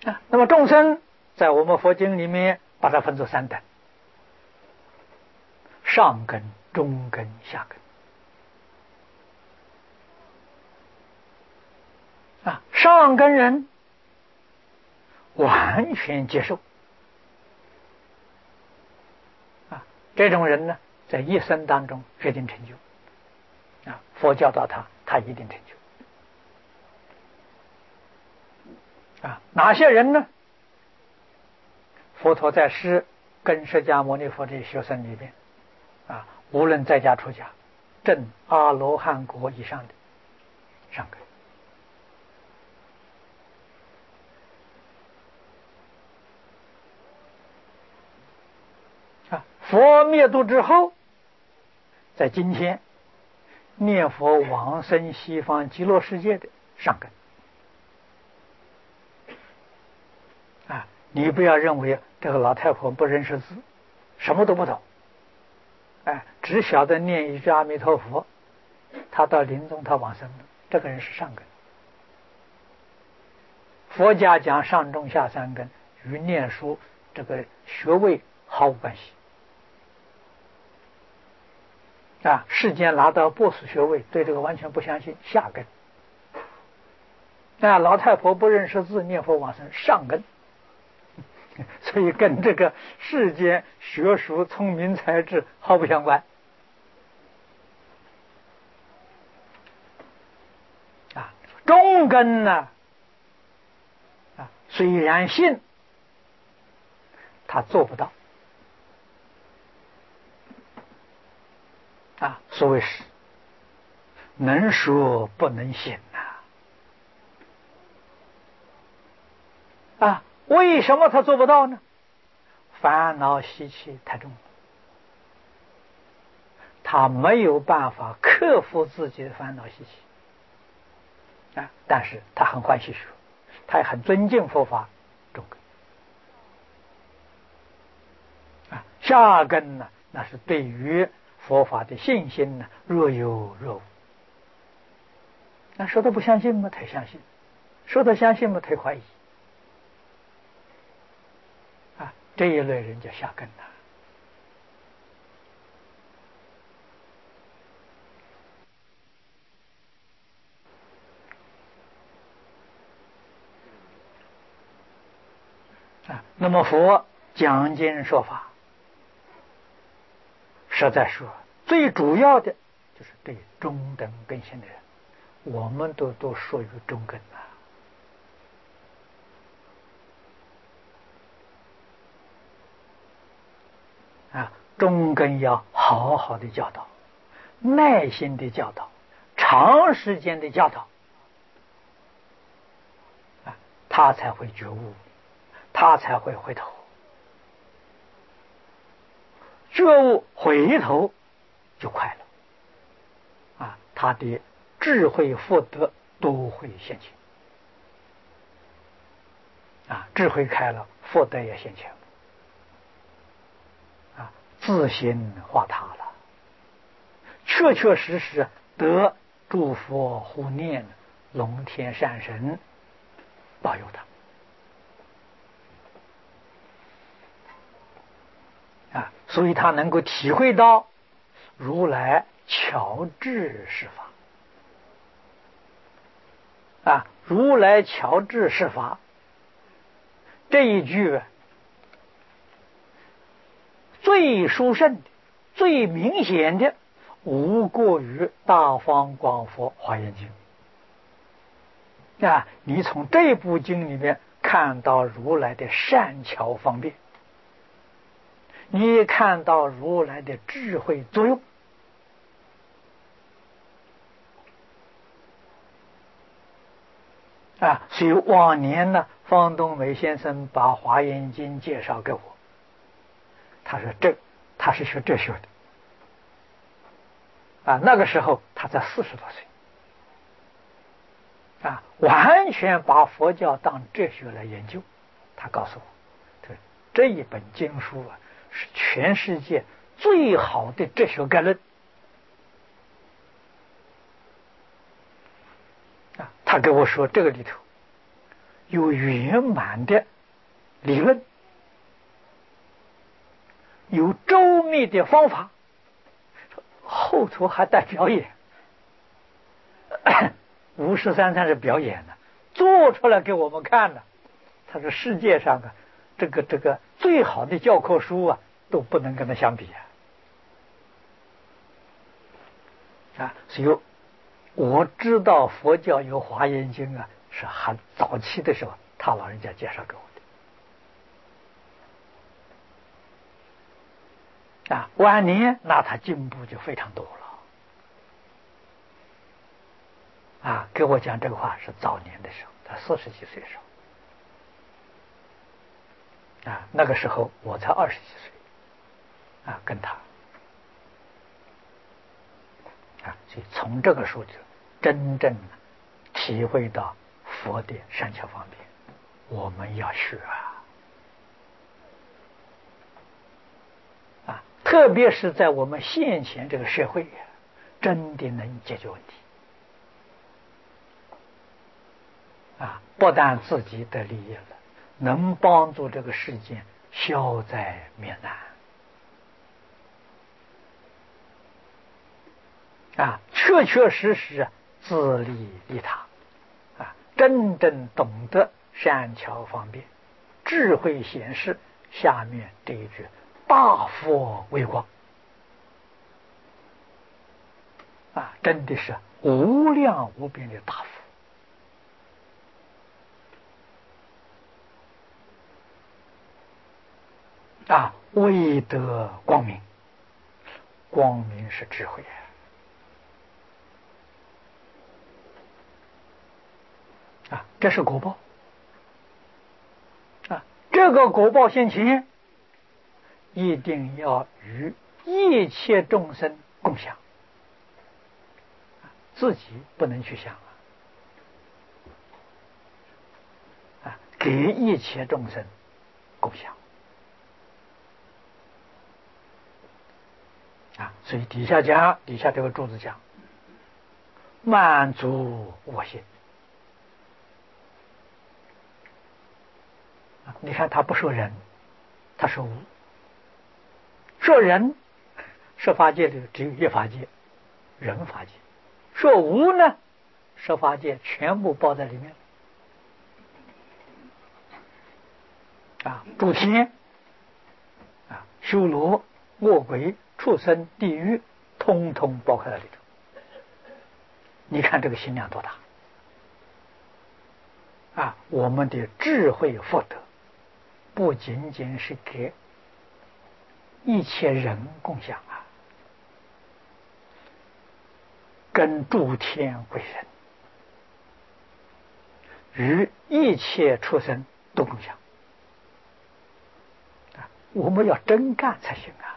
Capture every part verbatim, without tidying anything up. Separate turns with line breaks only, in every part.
啊，那么众生在我们佛经里面把它分作三等：上根、中根、下根。啊，上根人完全接受，啊，这种人呢，在一生当中决定成就。啊，佛教导他，他一定成就。啊，哪些人呢？佛陀在世跟释迦牟尼佛这些学生里边，啊，无论在家出家，证阿罗汉果以上的上根。啊，佛灭度之后，在今天念佛往生西方极乐世界的上根。啊，你不要认为这个老太婆不认识字，什么都不懂，哎，只晓得念一句阿弥陀佛，他到临终他往生了，这个人是上根。佛家讲上中下三根，与念书这个学位毫无关系。啊，世间拿到博士学位，对这个完全不相信，下根。那老太婆不认识字，念佛往生，上根。所以跟这个世间学术、聪明才智毫不相关。啊，中根呢，啊，虽然信，他做不到。啊，所谓是能说不能行呐。啊，为什么他做不到呢？烦恼习气太重了，他没有办法克服自己的烦恼习气。啊，但是他很欢喜学，他也很尊敬佛法中根。啊，下根呢，那是对于佛法的信心呢，若有若无。那说他不相信吗？他相信；说他相信吗？他怀疑。啊，这一类人叫下根呐。啊，那么佛讲经说法，实在说最主要的就是对中等根性的人，我们都都属于中根啊。啊，中根要好好的教导，耐心的教导，长时间的教导，啊，他才会觉悟，他才会回头。觉悟回头就快乐，啊，他的智慧福德都会现前。啊，智慧开了，福德也现前了。啊，自心化他了，确确实实得诸佛护念，龙天善神保佑他。啊，所以他能够体会到如来巧智是法。啊，如来巧智是法这一句最殊胜的、最明显的，无过于大方广佛华严经。啊，你从这部经里面看到如来的善巧方便，你也看到如来的智慧作用。啊，所以往年呢，方东美先生把《华严经》介绍给我，他说这他是学哲学的。啊，那个时候他才四十多岁。啊，完全把佛教当哲学来研究。他告诉我，这这一本经书啊，是全世界最好的哲学概论。啊，他跟我说这个里头有圆满的理论，有周密的方法，后头还带表演。五十三参是表演的，做出来给我们看的。他说世界上啊，这个这个最好的教科书啊，都不能跟他相比啊！啊，所以我知道佛教有华严经啊，是很早期的时候，他老人家介绍给我的。啊，晚年那他进步就非常多了。啊，给我讲这个话是早年的时候，他四十几岁的时候。啊，那个时候我才二十几岁。啊，跟他。啊，所以从这个时候就真正体会到佛的善巧方便，我们要学啊！啊，特别是在我们现前这个社会呀，真的能解决问题。啊，不但自己得利益了，能帮助这个世界消灾免难。啊，确确实实自利利他，啊，真正懂得善巧方便，智慧显示下面这一句大佛微光，啊，真的是无量无边的大佛。啊，为得光明，光明是智慧啊！啊，这是果报啊！这个果报现前，一定要与一切众生共享，自己不能去想啊！啊，给一切众生共享。啊，所以底下讲，底下这个柱子讲，满足我心。啊，你看他不说人，他说无。说人，设法界里只有一法界，人法界。说无呢，设法界全部包在里面。啊，诸天，啊，修罗、恶鬼、畜生、地狱，通通包括在里头。你看这个心量多大啊！我们的智慧福德，不仅仅是给一切人共享啊，跟诸天鬼神与一切畜生都共享啊！我们要真干才行啊！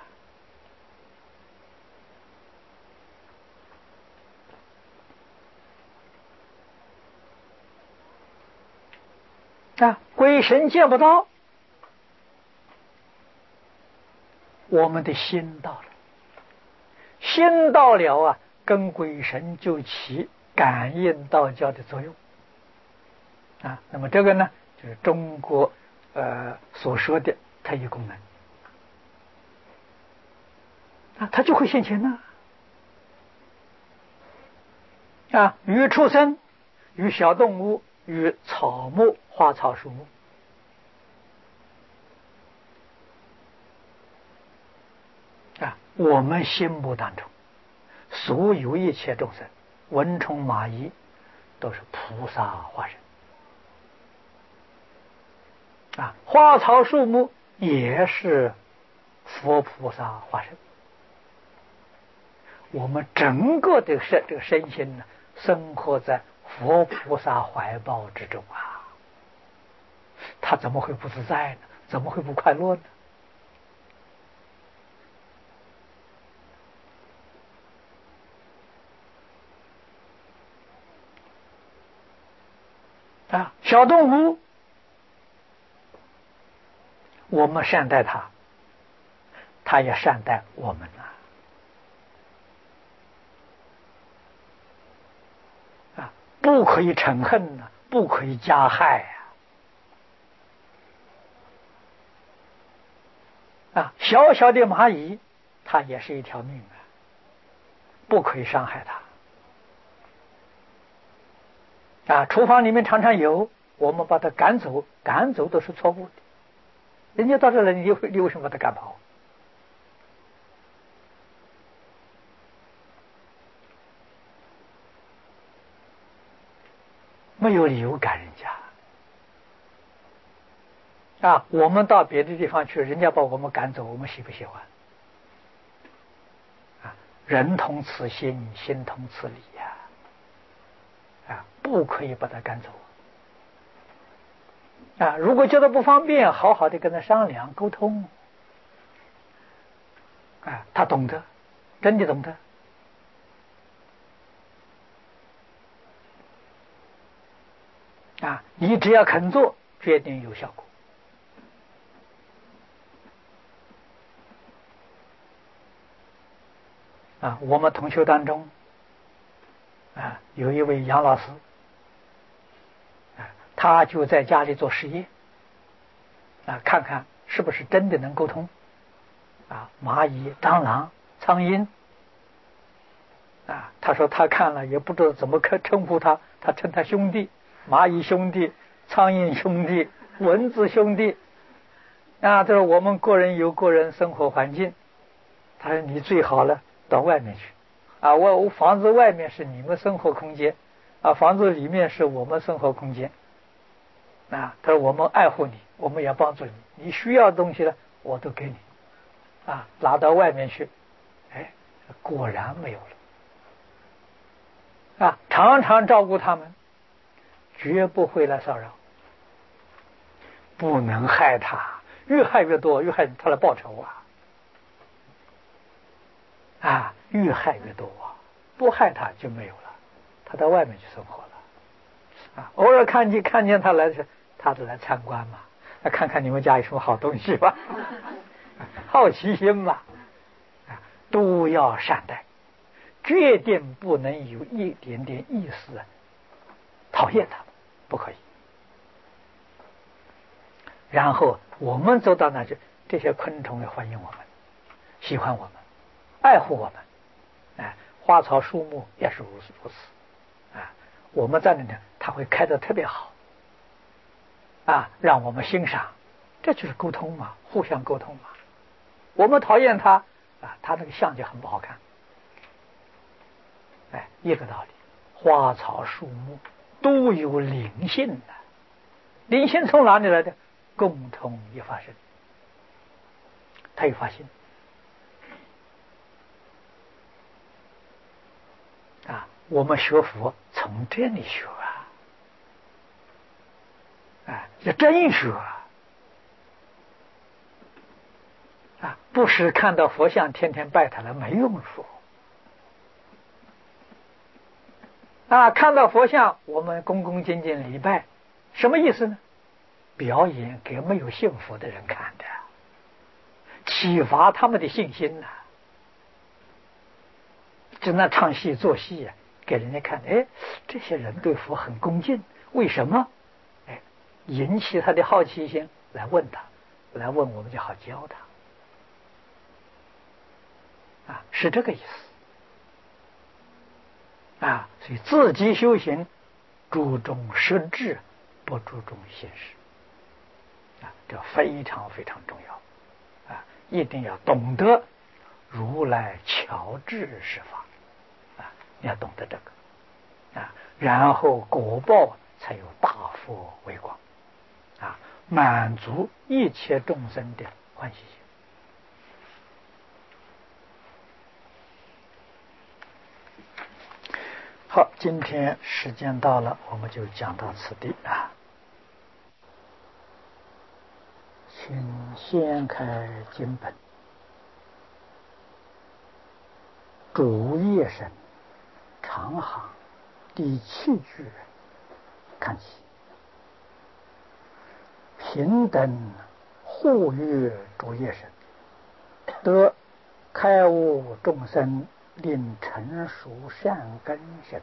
啊，鬼神见不到，我们的心到了，心到了啊，跟鬼神就起感应道交的作用啊。那么这个呢，就是中国呃所说的特异功能啊，它就会现前呢啊，与畜生、与小动物、与草木、花草树木。啊，我们心目当中所有一切众生，蚊虫蚂蚁都是菩萨化身啊，花草树木也是佛菩萨化身。我们整个的身这个身心呢，生活在佛菩萨怀抱之中啊，他怎么会不自在呢？怎么会不快乐呢？啊，小动物，我们善待它，它也善待我们啊！啊，不可以嗔恨呢，不可以加害啊！ 啊，小小的蚂蚁，它也是一条命啊，不可以伤害它。啊，厨房里面常常有，我们把它赶走，赶走都是错误的。人家到这来，你会你为什么把它赶跑？没有理由赶人家。啊，我们到别的地方去，人家把我们赶走，我们喜不喜欢？啊，人同此心，心同此理呀！啊，不可以把他赶走。啊，如果觉得不方便，好好的跟他商量沟通。啊，他懂得，真的懂得。啊，你只要肯做，决定有效果。啊，我们同学当中，啊，有一位杨老师，啊，他就在家里做实验，啊，看看是不是真的能沟通。啊，蚂蚁、蟑螂、苍蝇，啊，他说他看了也不知道怎么称呼他，他称他兄弟，蚂蚁兄弟、苍蝇兄弟、蚊子兄弟。啊，这是我们个人有个人生活环境。他说你最好了到外面去。啊，我我房子外面是你们生活空间，啊，房子里面是我们生活空间。啊，他说我们爱护你，我们也帮助你，你需要的东西呢，我都给你。啊，拿到外面去，哎，果然没有了。啊，常常照顾他们，绝不会来骚扰，不能害他，越害越多，越害他来报仇啊！啊，越害越多啊，不害他就没有了，他到外面去生活了。啊，偶尔看见看见他来的，他就来参观嘛，来看看你们家有什么好东西吧，好奇心嘛，啊，都要善待，决定不能有一点点意思讨厌他，不可以。然后我们走到那去，这些昆虫也欢迎我们，喜欢我们，爱护我们。哎，花草树木也是如此如此。啊，我们在那里，它会开得特别好。啊，让我们欣赏，这就是沟通嘛，互相沟通嘛。我们讨厌它，啊，它那个相就很不好看。哎，一个道理，花草树木都有灵性的，灵性从哪里来的？共同一发生，他有发心啊。我们学佛从这里学啊，啊，要真学啊，不是看到佛像天天拜他了没用处啊。看到佛像我们恭恭敬敬礼拜，什么意思呢？表演给没有信佛的人看的，启发他们的信心呐、啊。就那唱戏做戏呀、啊，给人家看，哎，这些人对佛很恭敬，为什么？哎，引起他的好奇心，来问他，来问我们就好教他，啊，是这个意思，啊，所以自己修行注重实质，不注重形式，啊，这非常非常重要，啊，一定要懂得如来巧智是法。你要懂得这个啊，然后果报才有大佛为光啊，满足一切众生的欢喜心。好，今天时间到了，我们就讲到此地啊。请掀开经本，主页神长行第七句看起，平等护阅主页神，得开悟众生，令成熟善根身。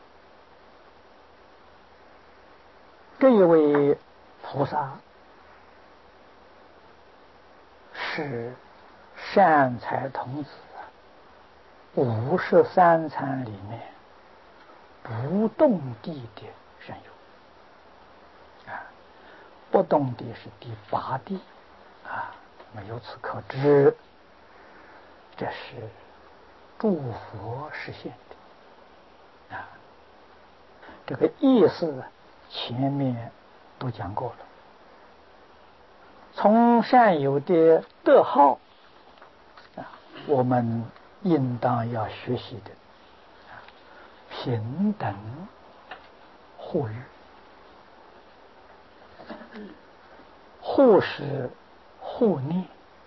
这一位菩萨是善财童子五十三参里面不动地的神游啊，不动地是第八地啊。那么由此可知，这是诸佛实现的啊。这个意思前面都讲过了。从善友的德号啊，我们应当要学习的平等护育，护是护念，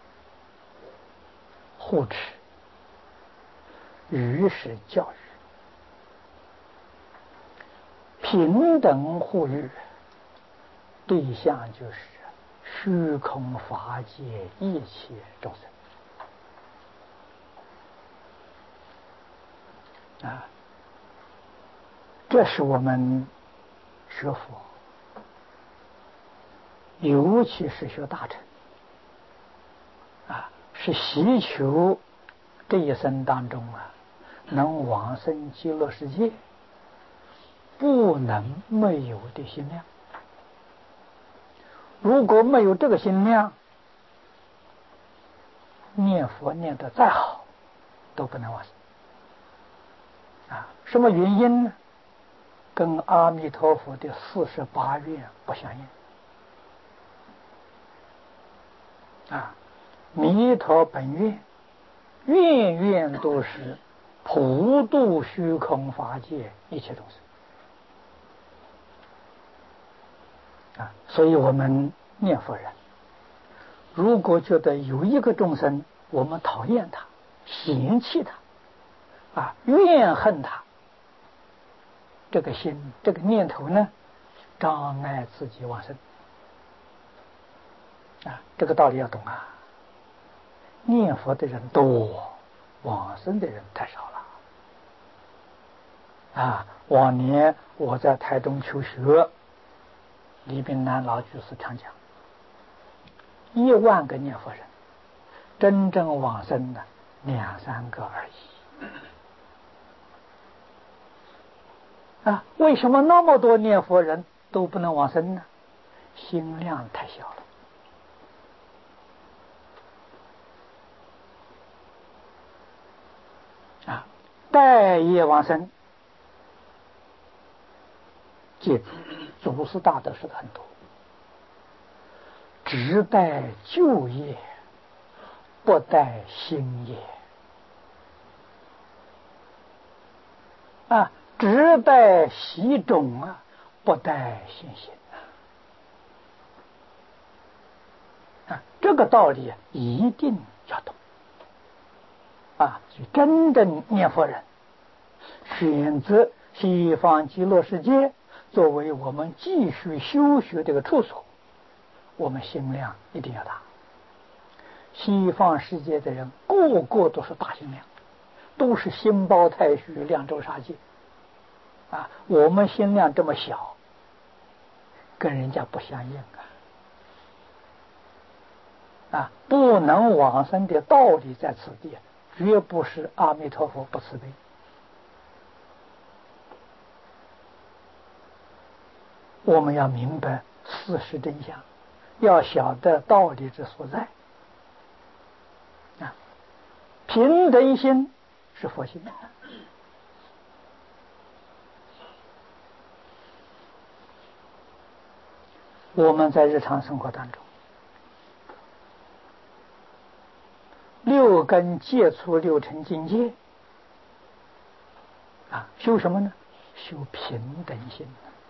护持，育是教育。平等护育对象就是虚空法界一切众生啊，这是我们学佛，尤其是学大乘啊，是希求这一生当中啊，能往生极乐世界，不能没有的心量。如果没有这个心量，念佛念得再好，都不能往生啊。什么原因呢？跟阿弥陀佛的四十八愿不相应啊。弥陀本愿，愿愿都是普度虚空法界一切众生啊。所以我们念佛人，如果觉得有一个众生我们讨厌他、嫌弃他啊、怨恨他，这个心、这个念头呢，障碍自己往生啊。这个道理要懂啊。念佛的人多，往生的人太少了啊。往年我在台东求学，李炳南老居士常讲，一万个念佛人，真正往生的两三个而已啊。为什么那么多念佛人都不能往生呢？心量太小了啊。待业往生，记住祖师大德说的很多，只待旧业，不待新业啊，只待习种啊，不待现行啊。这个道理一定要懂啊。真正念佛人选择西方极乐世界作为我们继续修学这个处所，我们心量一定要大。西方世界的人个个都是大心量，都是心包太虚、量周杀界啊。我们心量这么小，跟人家不相应啊啊！不能往生的道理在此地，绝不是阿弥陀佛不慈悲。我们要明白事实真相，要晓得道理之所在啊。平等心是佛心。我们在日常生活当中，六根接触六尘境界啊，修什么呢？修平等心，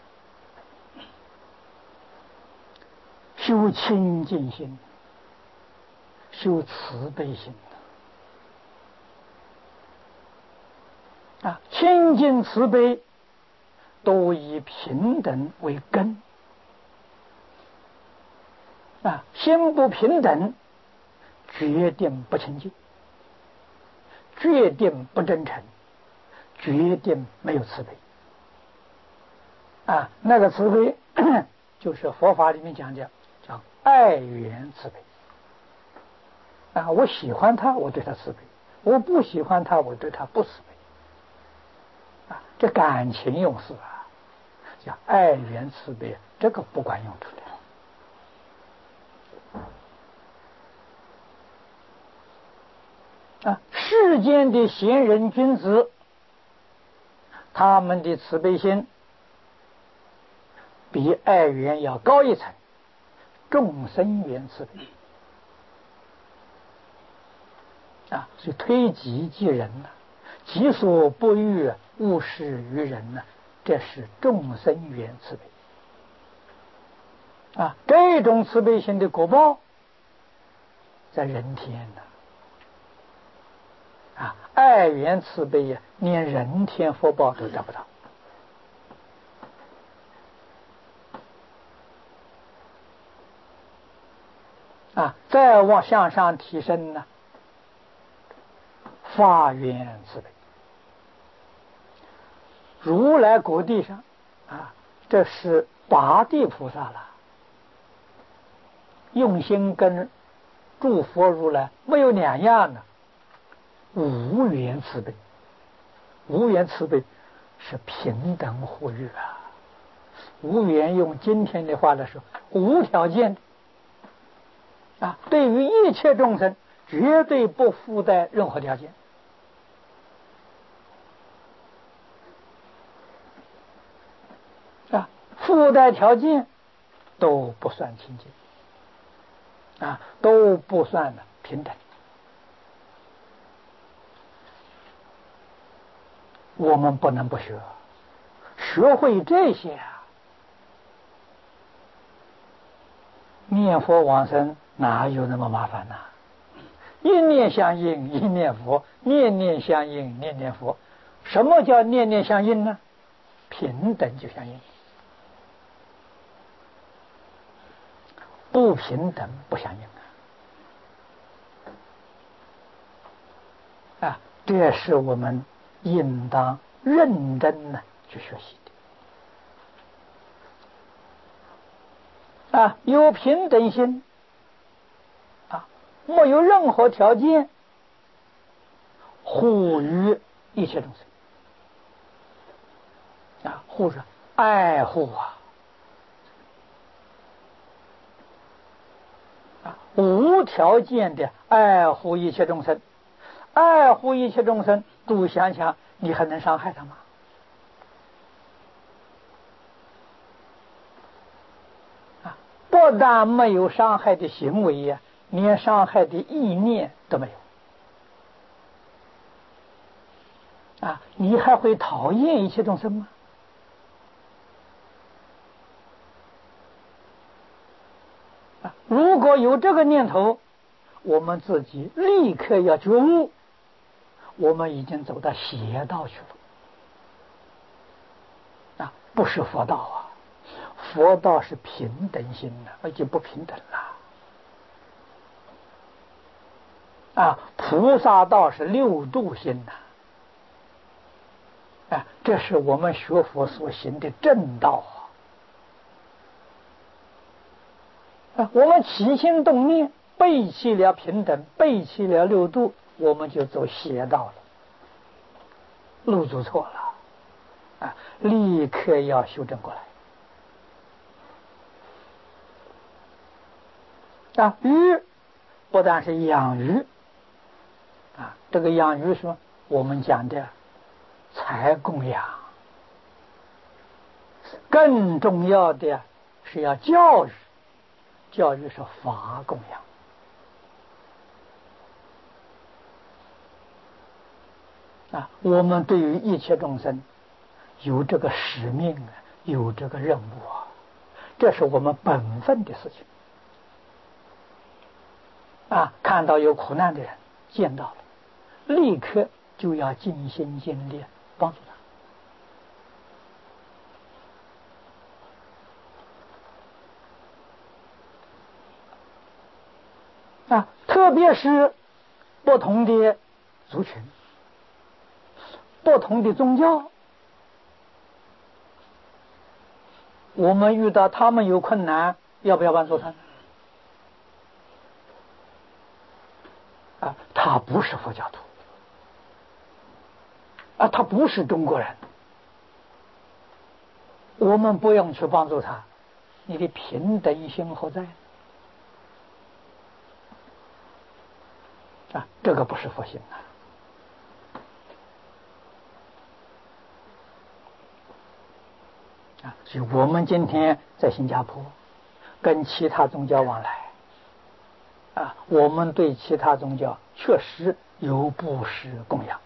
修清净心，修慈悲心啊。清净慈悲都以平等为根啊。心不平等，决定不清净，决定不真诚，决定没有慈悲啊。那个慈悲就是佛法里面讲的，叫爱缘慈悲啊，我喜欢他，我对他慈悲；我不喜欢他，我对他不慈悲。啊，这感情用事啊，叫爱缘慈悲，这个不管用处的。啊，世间的贤人君子，他们的慈悲心比爱缘要高一层，众生缘慈悲。啊，所以推己及人呢、啊，己所不欲，勿施于人呢、啊，这是众生缘慈悲。啊，这种慈悲心的果报，在人天呢。啊，爱缘慈悲呀，连人天福报都得不到。啊，再往向上提升呢，法缘慈悲。如来果地上啊，这是八地菩萨了，用心跟诸佛如来没有两样的，无缘慈悲。无缘慈悲是平等互育啊，无缘用今天的话来说，无条件啊，对于一切众生绝对不附带任何条件。啊，附带条件都不算清净，啊，都不算的平等。我们不能不学，学会这些啊，念佛往生哪有那么麻烦呢、啊？一念相应，一念佛；念念相应，念念佛。什么叫念念相应呢？平等就相应，不平等不相应啊！啊，这是我们应当认真的去学习的啊！有平等心啊，没有任何条件护于一切众生啊，护着爱护啊啊，无条件的爱护一切众生，爱护一切众生，都想想你还能伤害他吗？啊，不但没有伤害的行为呀、啊，连伤害的意念都没有。啊，你还会讨厌一切众生吗？啊，如果有这个念头，我们自己立刻要觉悟，我们已经走到邪道去了。啊，不是佛道啊，佛道是平等心的，而且不平等了。啊，菩萨道是六度心呐。啊，这是我们学佛所行的正道啊！啊，我们起心动念背弃了平等，背弃了六度，我们就走邪道了，路走错了啊！立刻要修正过来啊！鱼不但是养鱼啊，这个养鱼说我们讲的财供养，更重要的是要教育，教育是法供养啊。我们对于一切众生有这个使命啊，有这个任务啊，这是我们本分的事情啊。看到有苦难的人，见到了，立刻就要尽心尽力帮助他啊，特别是不同的族群、不同的宗教，我们遇到他们有困难，要不要帮助他呢？ 他不是佛教徒啊，他不是中国人，我们不用去帮助他，你的平等心何在？啊，这个不是佛性啊！啊，所以我们今天在新加坡跟其他宗教往来，啊，我们对其他宗教确实有布施供养，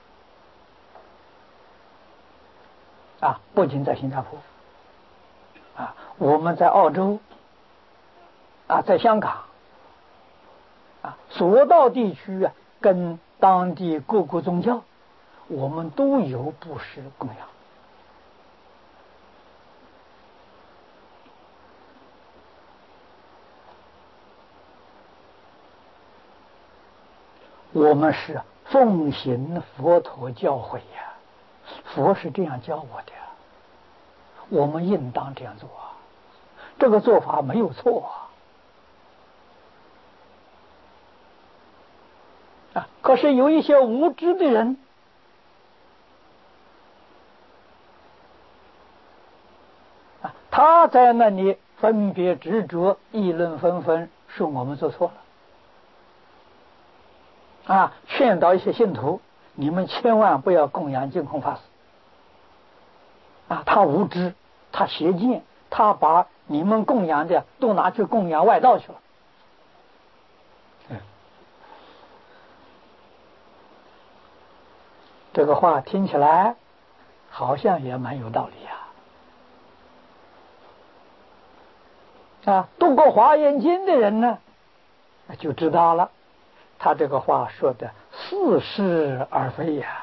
啊，不仅在新加坡，啊，我们在澳洲，啊，在香港，啊，所到地区啊，跟当地各个宗教，我们都有布施供养。我们是奉行佛陀教诲呀，佛是这样教我的，我们应当这样做，这个做法没有错啊。可是有一些无知的人，啊，他在那里分别执着，议论纷纷，说我们做错了。啊，劝导一些信徒，你们千万不要供养净空法师。啊，他无知，他邪见，他把你们供养的都拿去供养外道去了。嗯，这个话听起来好像也蛮有道理呀。啊，读过《华严经》的人呢，就知道了。他这个话说的似是而非呀！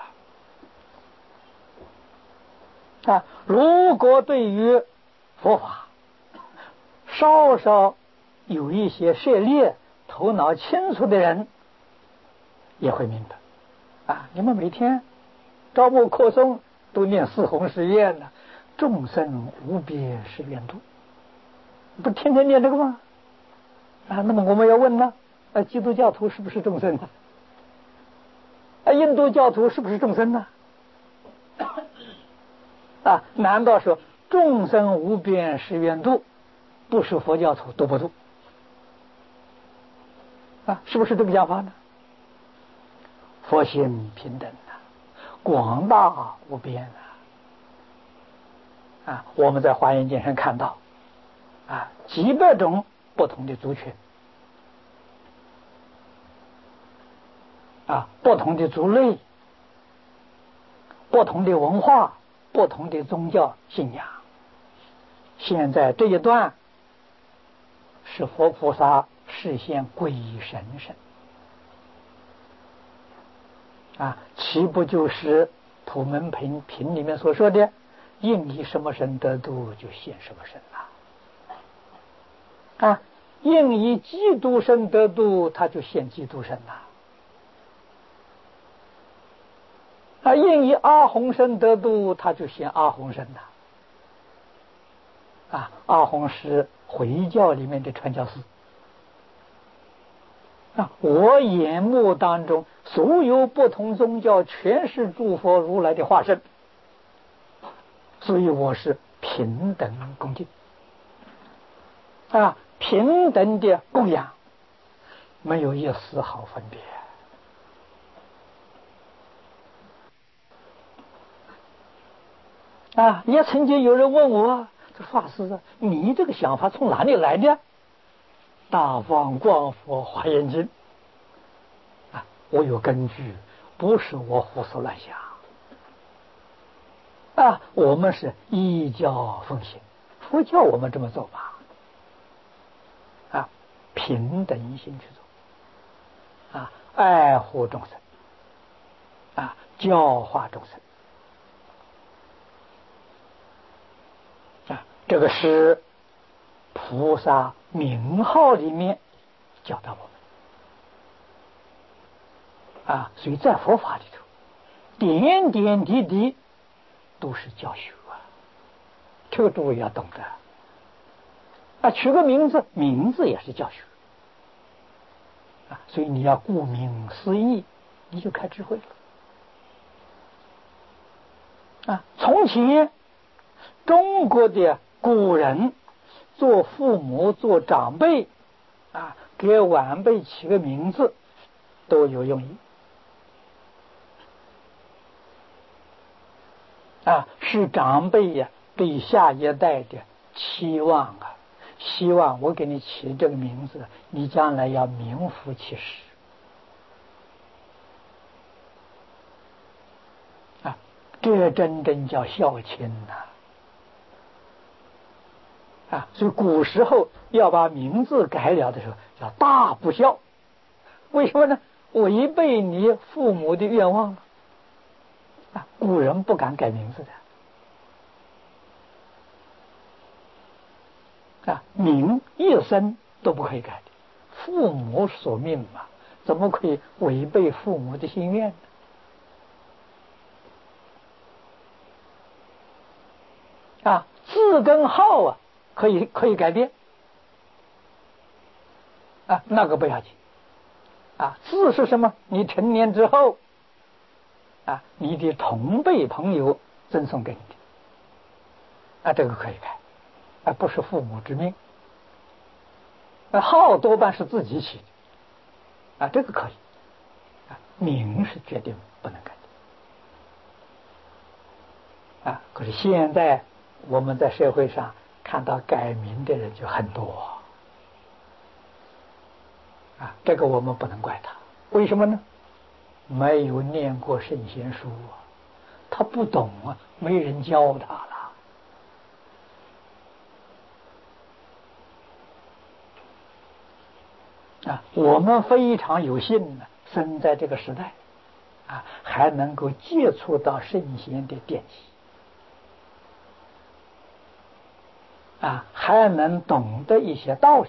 啊，如果对于佛法稍稍有一些涉猎、头脑清楚的人，也会明白。啊，你们每天朝暮课诵都念四弘誓愿呢，众生无边誓愿度，不天天念这个吗？啊，那么我们要问呢？啊，基督教徒是不是众生呢？啊，印度教徒是不是众生呢？啊，难道说众生无边誓愿度，不是佛教徒度不度？啊，是不是这个讲法呢？佛性平等啊，广大无边啊！啊，我们在《华严经》上看到，啊，几百种不同的族群。啊，不同的族类，不同的文化，不同的宗教信仰。现在这一段是佛菩萨示现归神圣啊，岂不就是普门品品里面所说的应以什么身得度就现什么身了啊？应以基督身得度，他就现基督身了。啊，应以阿洪身得度，他就现阿洪身了。啊，阿洪是回教里面的传教士。啊，我眼目当中所有不同宗教全是诸佛如来的化身，所以我是平等恭敬。啊，平等的供养，没有一丝毫分别。啊，也曾经有人问我，这法师啊，你这个想法从哪里来的？大放光佛华严经啊，我有根据，不是我胡思乱想啊。我们是依教奉行，佛教我们这么做吧，啊，平等心去做，啊，爱护众生，啊，教化众生。这个是菩萨名号里面教导我们啊，所以在佛法里头，点点滴滴都是教学啊，这个诸位要懂得啊。取个名字，名字也是教学啊，所以你要顾名思义你就开智慧了。啊，从前中国的古人做父母、做长辈，啊，给晚辈起个名字都有用意。啊，是长辈呀对下一代的期望啊，希望我给你起这个名字，你将来要名副其实。啊，这真正叫孝亲呐！啊，所以古时候要把名字改了的时候，叫大不孝。为什么呢？违背你父母的愿望了。啊，古人不敢改名字的。啊，名一生都不可以改的，父母所命嘛，怎么可以违背父母的心愿呢？啊，字跟号啊，可以可以改变。啊，那个不要紧。啊，字是什么？你成年之后，啊，你的同辈朋友赠送给你的，啊，这个可以改，而不是父母之命。那号多半是自己起的，啊，这个可以，啊，名是决定不能改的。啊，可是现在我们在社会上看到改名的人就很多，啊，这个我们不能怪他，为什么呢？没有念过圣贤书啊，他不懂啊，没人教他了。啊，我们非常有幸呢，生在这个时代，啊，还能够接触到圣贤的典籍，啊，还能懂得一些道理。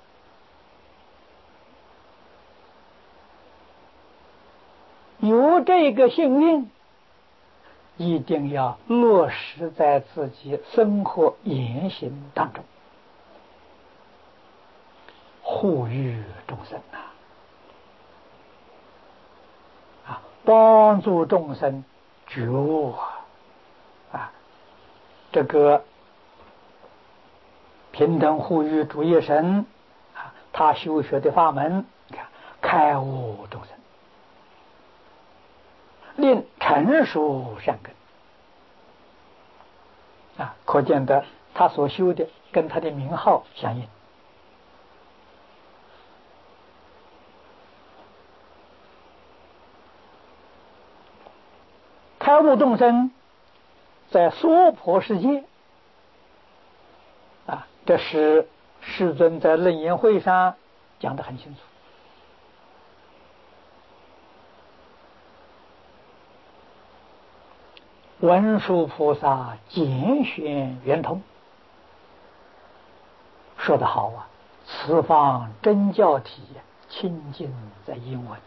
有这个幸运，一定要落实在自己生活言行当中，护育众生呐。啊，帮助众生觉悟啊！啊，这个平等护育主业神啊，他修学的法门，你看开悟众生，令成熟善根啊，可见得他所修的跟他的名号相应。开悟众生在娑婆世界啊，这是世尊在楞严会上讲得很清楚。文殊菩萨拣选圆通，说得好啊！此方真教体，清净在英文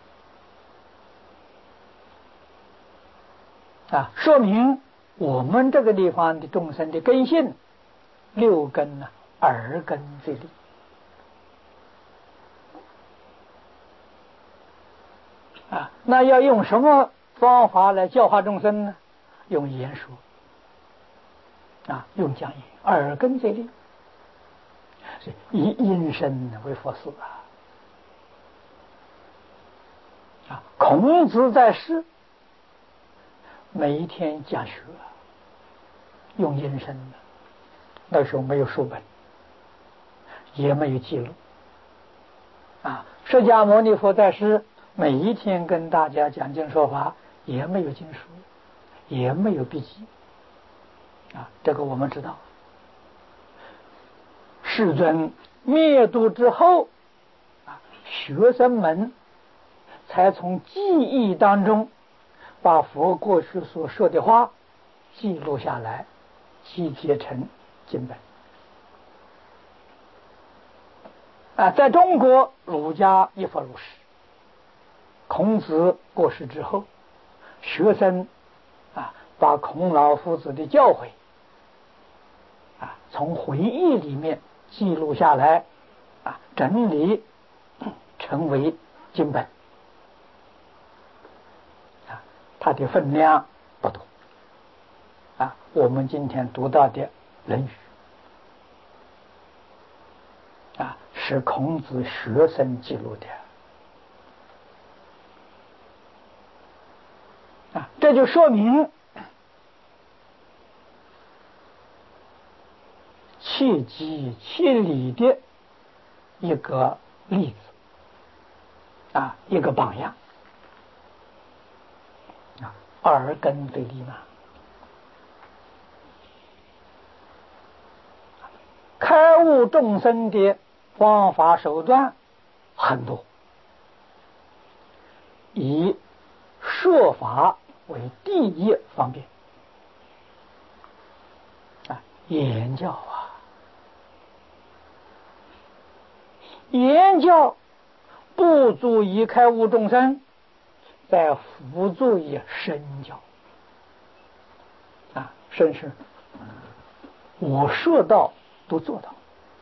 啊，说明我们这个地方的众生的根性，六根呢，耳根最利啊。那要用什么方法来教化众生呢？用言说啊，用讲言，耳根最利，以音声为佛事啊。啊，孔子在世，每一天讲学，用音声的。那时候没有书本，也没有记录。啊，释迦牟尼佛在世，每一天跟大家讲经说法，也没有经书，也没有笔记。啊，这个我们知道。世尊灭度之后，啊，学生们才从记忆当中把佛过去所说的话记录下来，集结成经本。啊，在中国儒家亦复如是。孔子过世之后，学生啊把孔老夫子的教诲啊从回忆里面记录下来，啊整理成为经本。 它的分量不多啊。我们今天读到的《论语》啊，是孔子学生记录的啊，这就说明切机切理的一个例子啊，一个榜样啊，耳根对立嘛。开悟众生的方法手段很多，以说法为第一方便啊，言教啊，言教不足以开悟众生，在辅助于身教啊，甚至我说到都做到，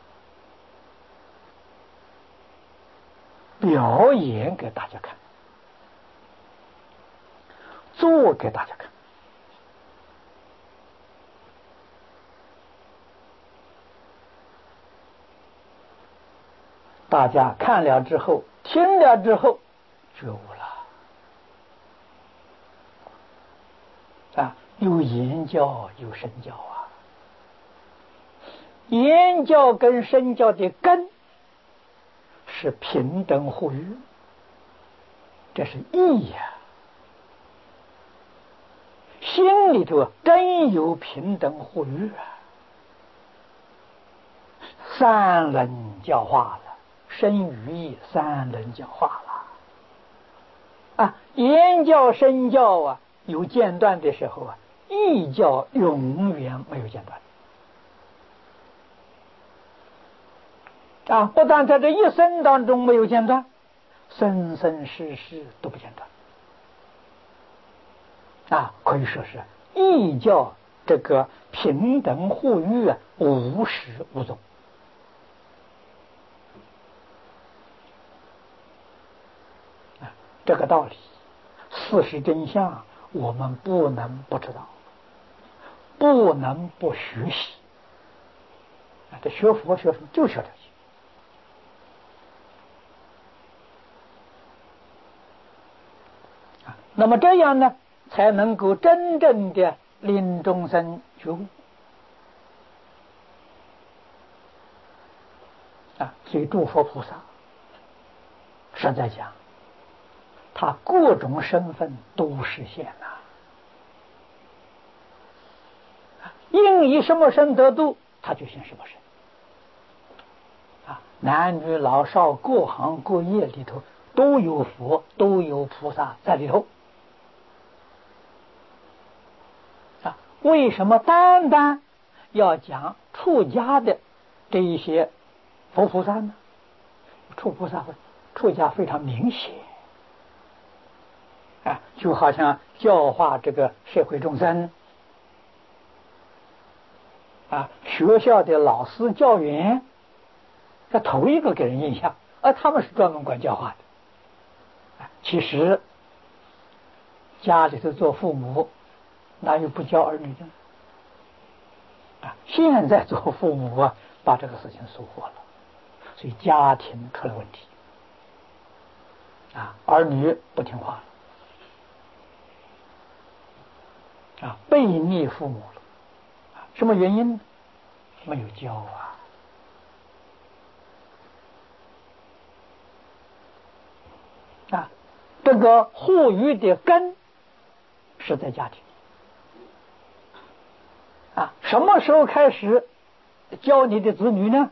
表演给大家看，做给大家看。大家看了之后，听了之后，觉悟了啊！有言教，有身教啊。言教跟身教的根是平等互育，这是义呀、啊。心里头真有平等互育啊，三轮教化了。身语意三轮教化了啊，言教身教啊有间断的时候啊，义教永远没有间断啊，不但在这一生当中没有间断，生生世世都不间断啊，可以说是义教这个平等互育啊，无始无终。这个道理，事实真相，我们不能不知道，不能不学习。啊，这学佛学什么？就学这些。啊，那么这样呢，才能够真正的令众生觉悟。啊，所以诸佛菩萨，实在讲，他各种身份都实现了。应以什么身得度，他就现什么身。啊，男女老少各行各业里头都有佛，都有菩萨在里头。啊，为什么单单要讲出家的这一些佛菩萨呢？出菩萨出家非常明显。啊，就好像教化这个社会众生啊，学校的老师教员，他头一个给人印象，而他们是专门管教化的。啊，其实家里头做父母，哪有不教儿女的？啊，现在做父母啊，把这个事情疏忽了，所以家庭出了问题。啊，儿女不听话了。啊，背逆父母了，啊，什么原因呢？没有教啊！啊，这个护育的根是在家庭。啊，什么时候开始教你的子女呢？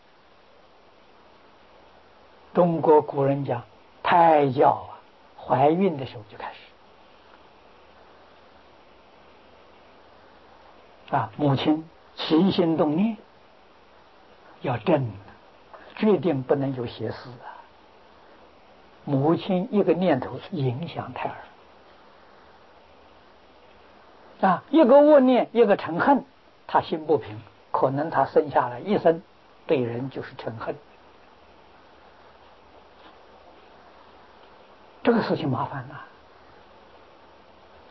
中国古人讲胎教啊，怀孕的时候就开始。啊，母亲起心动念要正，决定不能有邪思啊。母亲一个念头影响胎儿啊，一个恶念，一个嗔恨，他心不平，可能他生下来一生对人就是嗔恨，这个事情麻烦了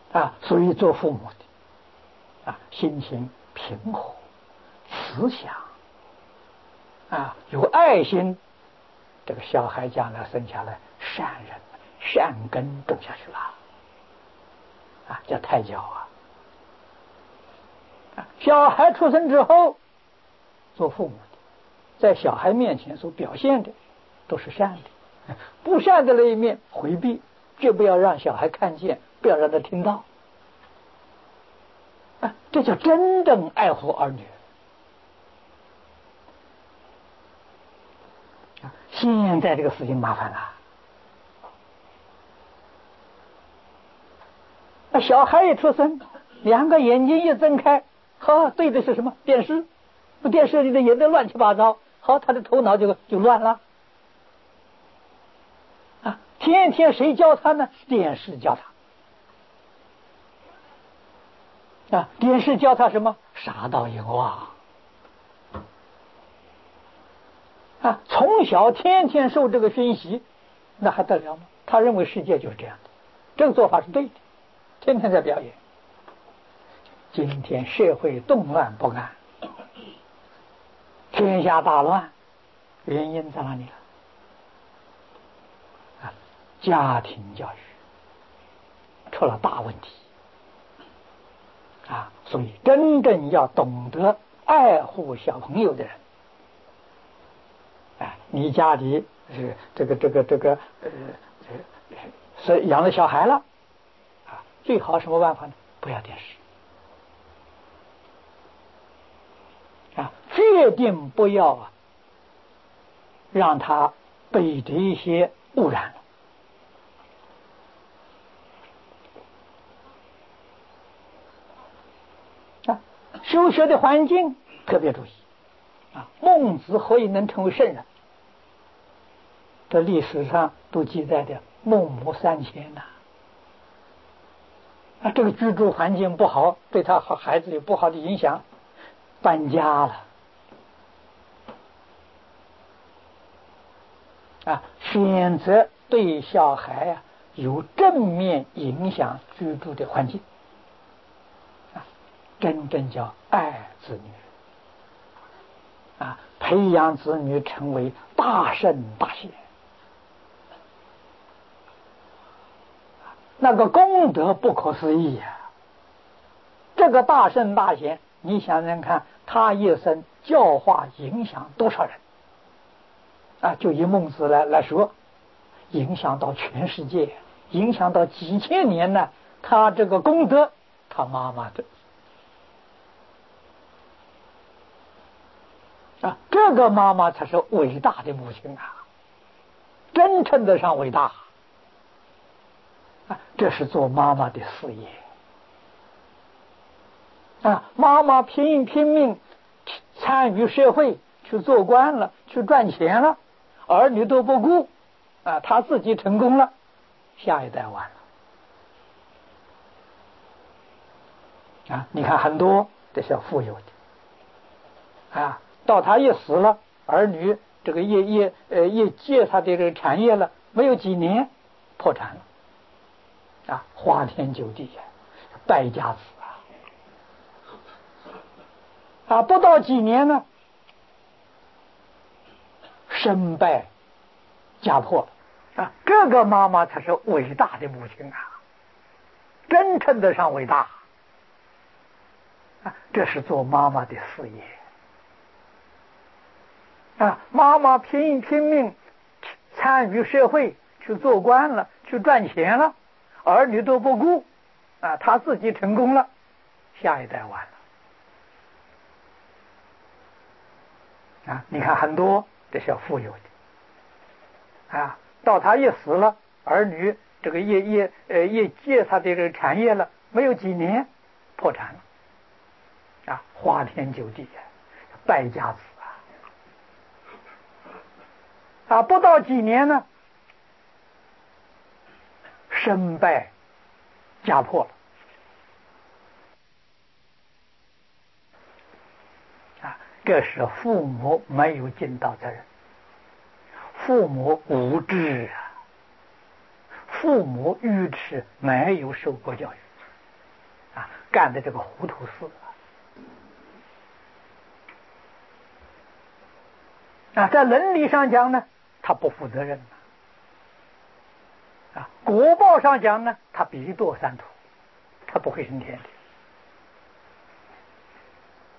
啊，所以做父母的啊，心情平和、慈祥啊，有爱心，这个小孩将来生下来善人、善根种下去了啊，叫胎教啊。啊，小孩出生之后，做父母的，在小孩面前所表现的都是善的，不善的那一面回避，绝不要让小孩看见，不要让他听到。啊，这叫真正爱护儿女。啊，现在这个事情麻烦了。那小孩一出生，两个眼睛一睁开，好，对的是什么？电视。电视里的演的乱七八糟，好，他的头脑就就乱了。啊，天天谁教他呢？电视教他。啊，电视教他什么？杀盗淫妄。啊，从小天天受这个熏习，那还得了吗？他认为世界就是这样的，这个做法是对的，天天在表演。今天社会动乱不安，天下大乱，原因在哪里了？啊，家庭教育出了大问题啊！所以真正要懂得爱护小朋友的人，啊，你家里是这个这个这个呃是养了小孩了啊，最好什么办法呢？不要电视啊，决定不要啊，让他被这一些污染了啊。修学的环境特别注意啊。孟子何以能成为圣人？这历史上都记载的孟母三迁呐。啊，这个居住环境不好，对他和孩子有不好的影响，搬家了啊，选择对小孩啊有正面影响居住的环境啊，真正叫爱子女啊，培养子女成为大圣大贤，那个功德不可思议呀、啊！这个大圣大贤，你想想看，他一生教化影响多少人啊？就以孟子来来说，影响到全世界，影响到几千年呢。他这个功德，他妈妈的啊，这个妈妈才是伟大的母亲啊，真称得上伟大啊！这是做妈妈的事业啊，妈妈拼拼命参与社会，去做官了，去赚钱了，儿女都不顾啊，他自己成功了，下一代完了啊！你看很多这些富有的啊，到他一死了，儿女这个一一呃一借他的这个产业了，没有几年破产了啊，花天酒地呀，败家子啊！啊，不到几年呢，身败家破啊！这个妈妈才是伟大的母亲啊，真称得上伟大啊！这是做妈妈的事业啊！妈妈拼拼命参与社会，去做官了，去赚钱了，儿女都不顾啊，他自己成功了，下一代完了啊！你看很多这些富有的啊，到他一死了，儿女这个一一呃一借他的这个产业了，没有几年破产了啊，花天酒地呀，败家子啊！啊，不到几年呢，身败家破了啊！这是父母没有尽到责任，父母无知啊，父母愚痴，没有受过教育干的这个糊涂事啊！在伦理上讲呢，他不负责任啊；果报上讲呢，他必堕三途，他不会升天的。